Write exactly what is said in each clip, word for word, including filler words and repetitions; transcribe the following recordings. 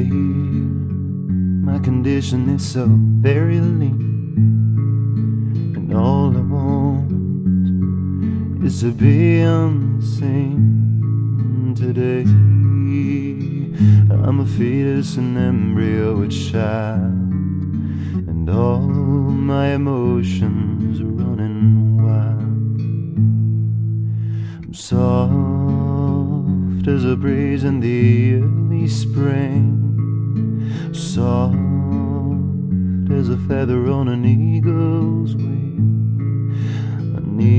day. My condition is so very lean, and all I want is to be unseen today. I'm a fetus, an embryo, a child, and all my emotions are running wild. I'm soft as a breeze in the early spring, soft as a feather on an eagle's wing. I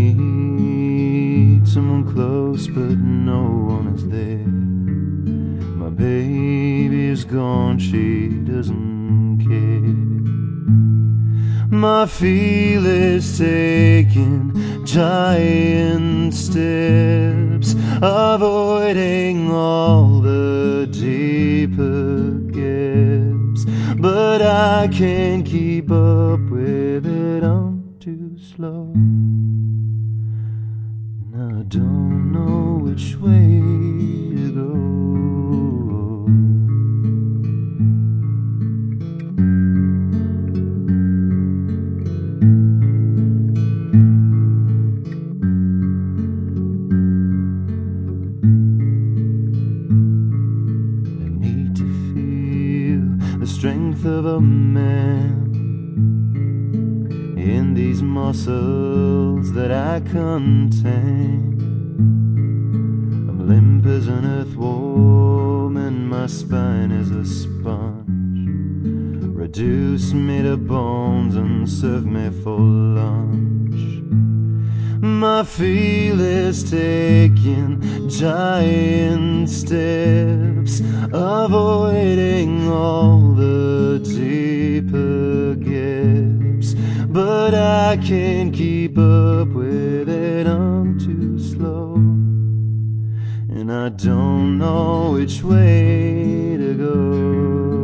need someone close, but no one is there. My baby is gone, she doesn't care. My feel is taking giant steps, avoiding all the deeper gaps, but I can't keep up with it, I'm too slow, and I don't know which way to go. The strength of a man in these muscles that I contain. I'm limp as an earthworm and my spine is a sponge. Reduce me to bones and serve me for lunch. My feel is taking giant steps, avoiding all the deeper gaps, but I can't keep up with it, I'm too slow, and I don't know which way to go.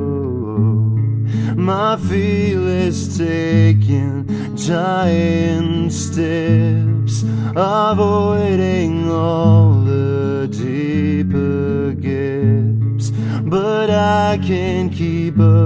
My feel is taking giant steps, avoiding all the deeper gaps, but I can't keep up